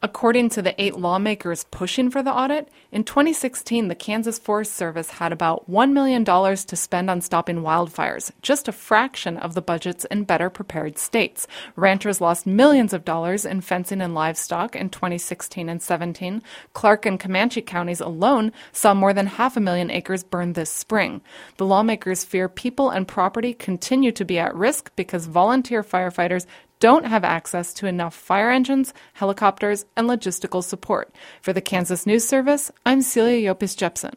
According to the 8 lawmakers pushing for the audit, in 2016, the Kansas Forest Service had about $1 million to spend on stopping wildfires, just a fraction of the budgets in better prepared states. Ranchers lost millions of dollars in fencing and livestock in 2016 and 17. Clark and Comanche counties alone saw more than 500,000 acres burned this spring. The lawmakers fear people and property continue to be at risk because volunteer firefighters don't have access to enough fire engines, helicopters, and logistical support. For the Kansas News Service, I'm Celia Yopis Jepson.